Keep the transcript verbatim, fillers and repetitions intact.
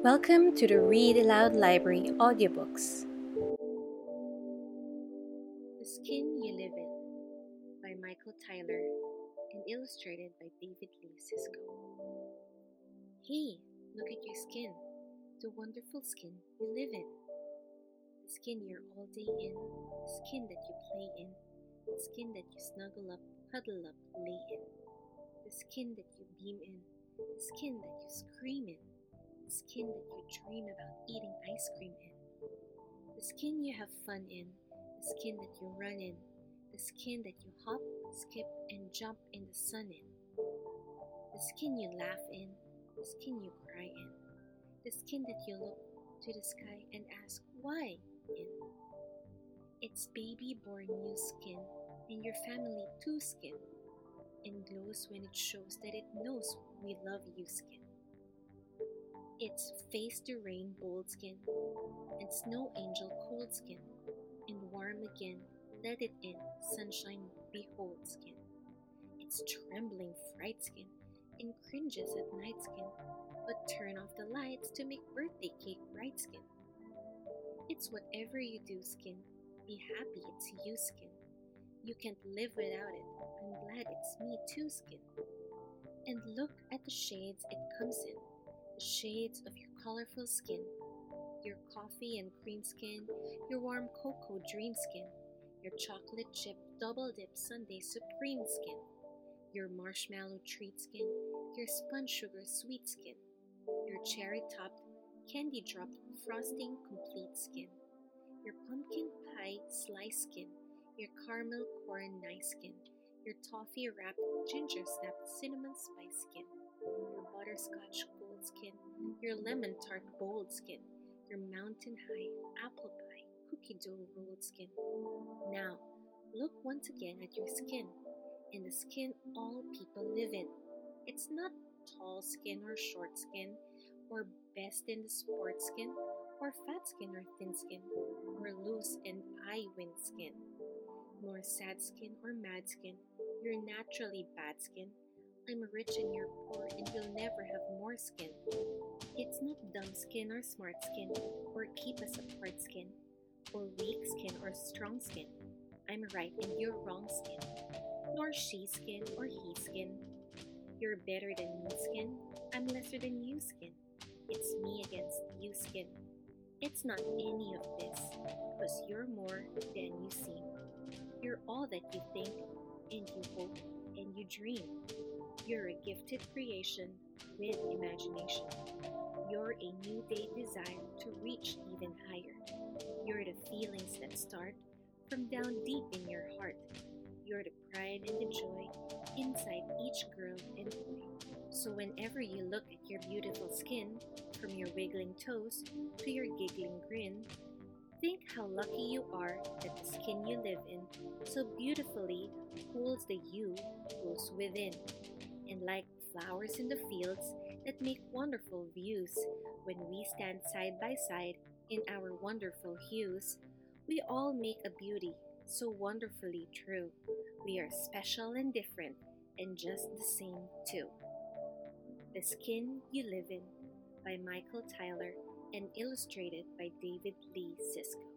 Welcome to the Read Aloud Library audiobooks. The Skin You Live In by Michael Tyler and illustrated by David Lee Sisko. Hey, look at your skin, the wonderful skin you live in. The skin you're all day in, the skin that you play in, the skin that you snuggle up, cuddle up, lay in. The skin that you beam in, the skin that you scream in. The skin that you dream about eating ice cream in, the skin you have fun in, the skin that you run in, the skin that you hop, skip, and jump in the sun in, the skin you laugh in, the skin you cry in, the skin that you look to the sky and ask why in. It's baby born new skin, and your family too skin, and glows when it shows that it knows we love you skin. It's face the rain bold skin, and snow angel cold skin, and warm again, let it in, sunshine behold skin. It's trembling fright skin, and cringes at night skin, but turn off the lights to make birthday cake bright skin. It's whatever you do skin, be happy it's you skin. You can't live without it, I'm glad it's me too skin. And look at the shades it comes in. The shades of your colorful skin, your coffee and cream skin, your warm cocoa dream skin, your chocolate chip double dip sundae supreme skin, your marshmallow treat skin, your sponge sugar sweet skin, your cherry topped candy dropped frosting complete skin, your pumpkin pie slice skin, your caramel corn nice skin, your toffee wrapped ginger snapped cinnamon spice skin, your butterscotch gold skin, your lemon tart bold skin, your mountain high apple pie cookie dough rolled skin. Now, look once again at your skin, and the skin all people live in. It's not tall skin or short skin, or best in the sport skin, or fat skin or thin skin, or loose and I win skin, nor sad skin or mad skin, your naturally bad skin. I'm rich and you're poor and you'll never have more skin. It's not dumb skin or smart skin, or keep us apart skin, or weak skin or strong skin. I'm right and you're wrong skin, nor she skin or he skin. You're better than me skin, I'm lesser than you skin. It's me against you skin. It's not any of this, cause you're more than you seem. You're all that you think, and you hope, and you dream. You're a gifted creation with imagination. You're a new day desire to reach even higher. You're the feelings that start from down deep in your heart. You're the pride and the joy inside each girl and boy. So whenever you look at your beautiful skin, from your wiggling toes to your giggling grin, think how lucky you are that the skin you live in so beautifully holds the you close within. And like flowers in the fields that make wonderful views, when we stand side by side in our wonderful hues, we all make a beauty so wonderfully true. We are special and different, and just the same too. The Skin You Live In by Michael Tyler and illustrated by David Lee Sisko.